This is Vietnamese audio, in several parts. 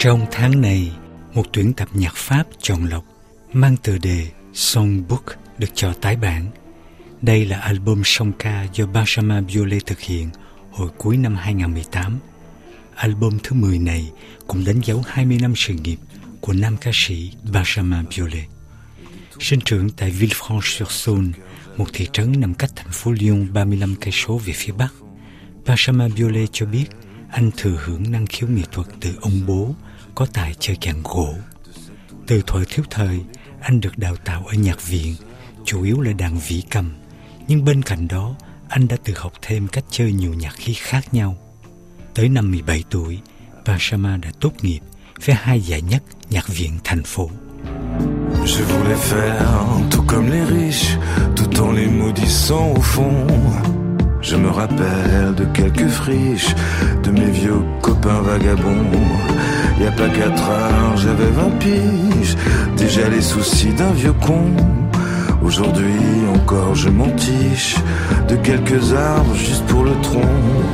Trong tháng này, một tuyển tập nhạc Pháp chọn lọc mang tựa đề Songbook được cho tái bản. Đây là album song ca do Benjamin Biolay thực hiện hồi cuối năm 2018. Album thứ 10 này cũng đánh dấu 20 năm sự nghiệp của nam ca sĩ Benjamin Biolay. Sinh trưởng tại Villefranche-sur-Saône, một thị trấn nằm cách thành phố Lyon 35 cây số về phía bắc, Benjamin Biolay cho biết anh thừa hưởng năng khiếu nghệ thuật từ ông bố có tài chơi kèn gỗ. Từ thuở thiếu thời, anh được đào tạo ở nhạc viện, chủ yếu là đàn vĩ cầm, nhưng bên cạnh đó, anh đã tự học thêm cách chơi nhiều nhạc khí khác nhau. Tới năm 17 tuổi, Benjamin đã tốt nghiệp với 2 giải nhất nhạc viện thành phố. Je voulais faire tout comme les riches, tout en les maudissant au fond. Je me rappelle de quelques friches, de mes vieux copains vagabonds. Y a pas 4 heures, j'avais 20 piges, déjà les soucis d'un vieux con. Aujourd'hui encore je m'entiche de quelques arbres juste pour le tronc.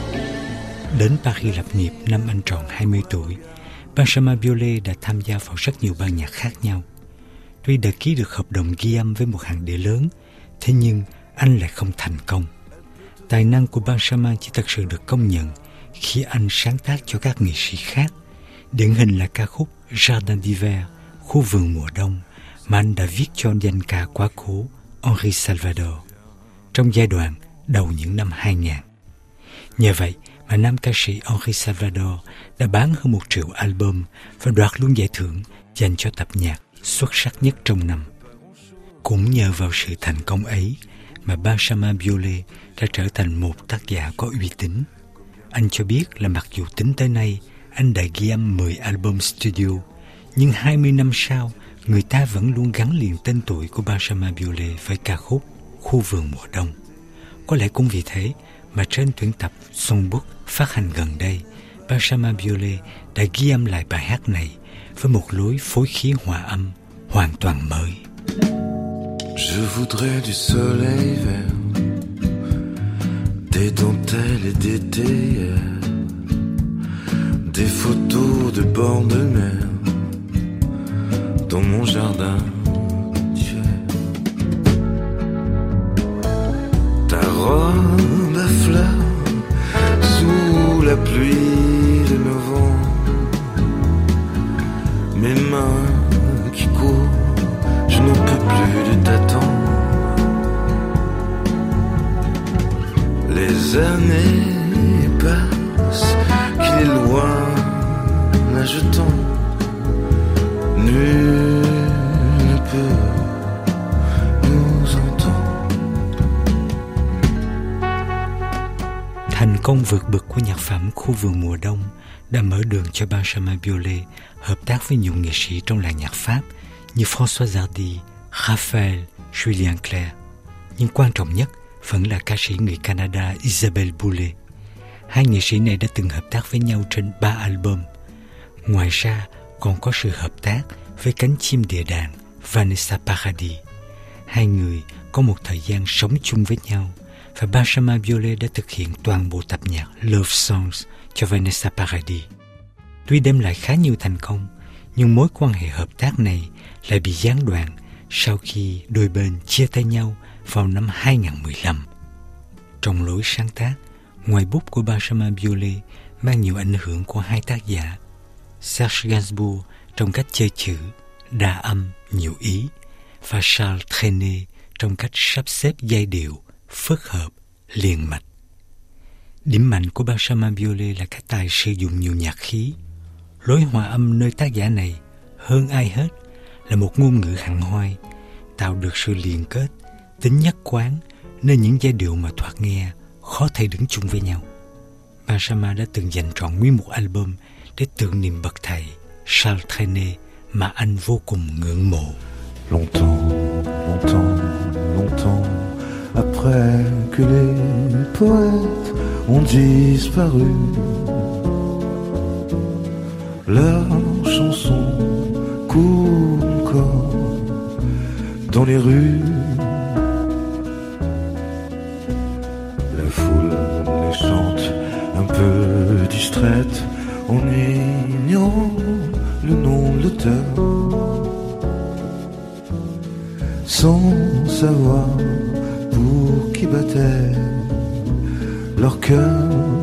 Đến Paris lập nghiệp năm anh tròn 20 tuổi, Benjamin Biolay đã tham gia vào rất nhiều ban nhạc khác nhau. Tuy đã ký được hợp đồng ghi âm với một hãng đĩa lớn, thế nhưng anh lại không thành công. Tài năng của Benjamin chỉ thật sự được công nhận khi anh sáng tác cho các nghệ sĩ khác. Điển hình là ca khúc Jardin d'hiver, khu vườn mùa đông, mà anh đã viết cho danh ca quá cố Henri Salvador trong giai đoạn đầu những năm 2000. Nhờ vậy mà nam ca sĩ Henri Salvador đã bán hơn 1 triệu album và đoạt luôn giải thưởng dành cho tập nhạc xuất sắc nhất trong năm. Cũng nhờ vào sự thành công ấy mà Benjamin Biolay đã trở thành một tác giả có uy tín. Anh cho biết là mặc dù tính tới nay anh đã ghi âm 10 album studio, nhưng 20 năm sau, người ta vẫn luôn gắn liền tên tuổi của Benjamin Biolay với ca khúc Khu vườn mùa đông. Có lẽ cũng vì thế mà trên tuyển tập Songbook phát hành gần đây, Benjamin Biolay đã ghi âm lại bài hát này với một lối phối khí hòa âm hoàn toàn mới. Je voudrais du soleil vert, des dentelles et des théières, des photos de bord de mer dans mon jardin d'hiver. Ta robe à fleurs sous la pluie de novembre, mes mains qui courent, je n'en peux plus de t'attendre. Les années passent, qu'il est loin, là je tends. Nul ne peut nous entendre. Thành công vượt bậc của nhạc phẩm Khu vườn mùa đông đã mở đường cho Benjamin Biolay hợp tác với nhiều nghệ sĩ trong làng nhạc Pháp như François Hardy, Raphael, Julien Clerc. Nhưng quan trọng nhất vẫn là ca sĩ người Canada Isabelle Boulay. 2 nghệ sĩ này đã từng hợp tác với nhau trên 3 album. Ngoài ra còn có sự hợp tác với cánh chim địa đàng Vanessa Paradis. 2 người có một thời gian sống chung với nhau và Benjamin Biolay đã thực hiện toàn bộ tập nhạc Love Songs cho Vanessa Paradis. Tuy đem lại khá nhiều thành công, nhưng mối quan hệ hợp tác này lại bị gián đoạn sau khi đôi bên chia tay nhau vào năm 2015. Trong lối sáng tác, ngoài bút của Benjamin Biolay mang nhiều ảnh hưởng của 2 tác giả, Serge Gainsbourg trong cách chơi chữ, đa âm, nhiều ý, và Charles Trenet trong cách sắp xếp giai điệu, phức hợp, liền mạch. Điểm mạnh của Benjamin Biolay là cái tài sử dụng nhiều nhạc khí. Lối hòa âm nơi tác giả này, hơn ai hết, là một ngôn ngữ hẳn hoi, tạo được sự liên kết, tính nhất quán, nên những giai điệu mà thoạt nghe khó thể đứng chung với nhau. Benjamin đã từng dành trọn nguyên một album để tưởng niệm bậc thầy Charles Trenet mà anh vô cùng ngưỡng mộ. Longtemps, longtemps, longtemps après que les poètes ont disparu, leurs chansons courent encore dans les rues. La foule les chante un peu distraite en ignorant le nom de l'auteur, sans savoir pour qui battait leur cœur.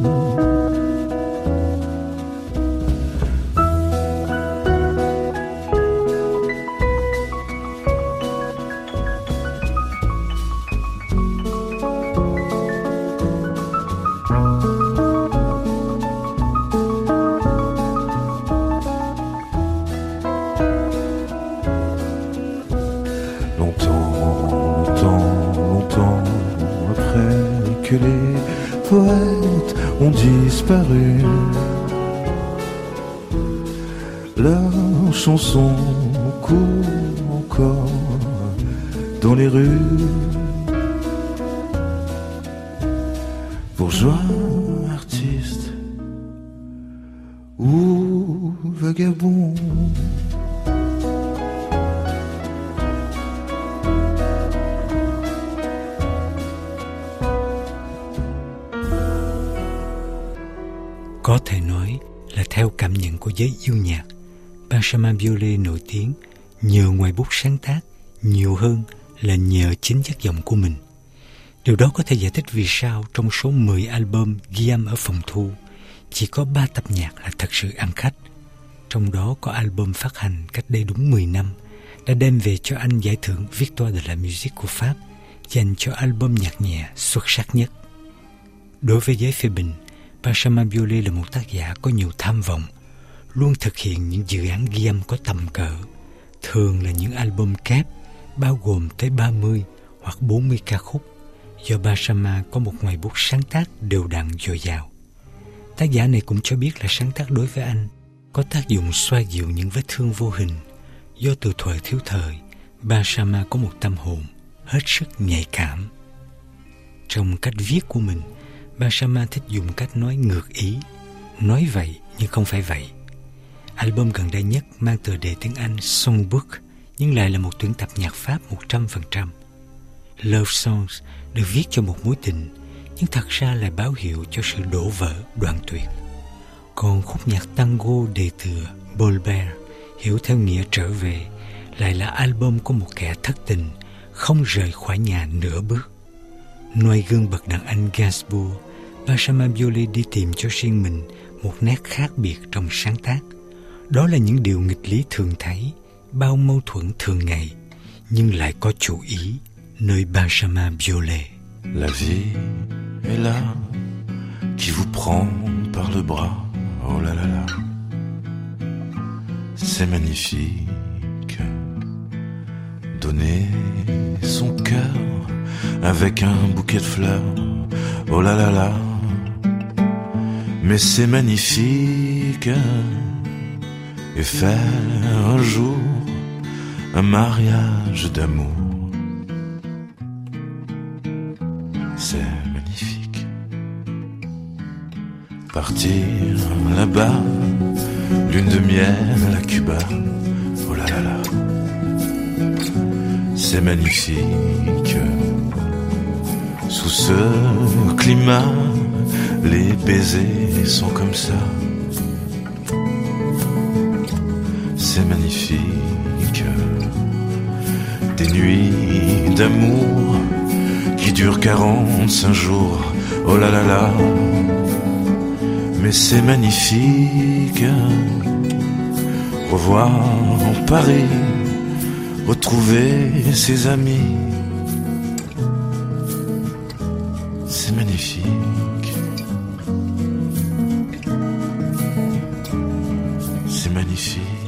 Disparu, leurs chansons courent encore dans les rues. Bourgeois, artistes ou vagabonds, có thể nói là theo cảm nhận của giới yêu nhạc, Benjamin Biolay nổi tiếng nhờ ngoài bút sáng tác nhiều hơn là nhờ chính chất giọng của mình. Điều đó có thể giải thích vì sao trong số 10 album ghi âm ở phòng thu, chỉ có 3 tập nhạc là thật sự ăn khách. Trong đó có album phát hành cách đây đúng 10 năm, đã đem về cho anh giải thưởng Victoire de la Musique của Pháp, dành cho album nhạc nhẹ xuất sắc nhất. Đối với giới phê bình, Benjamin Biolay là một tác giả có nhiều tham vọng, luôn thực hiện những dự án ghi âm có tầm cỡ, thường là những album kép, bao gồm tới 30 hoặc 40 ca khúc, do Benjamin có một ngoài bút sáng tác đều đặn dồi dào. Tác giả này cũng cho biết là sáng tác đối với anh có tác dụng xoa dịu những vết thương vô hình, do từ thuở thiếu thời, Benjamin có một tâm hồn hết sức nhạy cảm. Trong cách viết của mình, Benjamin thích dùng cách nói ngược ý, nói vậy nhưng không phải vậy. Album gần đây nhất mang tựa đề tiếng Anh Songbook, nhưng lại là một tuyển tập nhạc Pháp 100%. Love Songs được viết cho một mối tình, nhưng thật ra là báo hiệu cho sự đổ vỡ đoạn tuyệt. Còn khúc nhạc tango đề tựa Bolbert, hiểu theo nghĩa trở về, lại là album của một kẻ thất tình, không rời khỏi nhà nửa bước. Noi gương bậc đàn anh Gainsbourg, Benjamin Biolay đi tìm cho riêng mình một nét khác biệt trong sáng tác. Đó là những điều nghịch lý thường thấy, bao mâu thuẫn thường ngày, nhưng lại có chủ ý nơi Benjamin Biolay. La vie est là, qui vous prend par le bras, oh là là là. C'est magnifique, donner son cœur avec un bouquet de fleurs, oh là là là. Mais c'est magnifique, et faire un jour un mariage d'amour, c'est magnifique. Partir là-bas, lune de miel à Cuba, oh là là là. C'est magnifique. Sous ce climat, les baisers sont comme ça. C'est magnifique. Des nuits d'amour qui durent 45 jours, oh là là là. Mais c'est magnifique. Revoir en Paris, retrouver ses amis. C'est magnifique. C'est magnifique.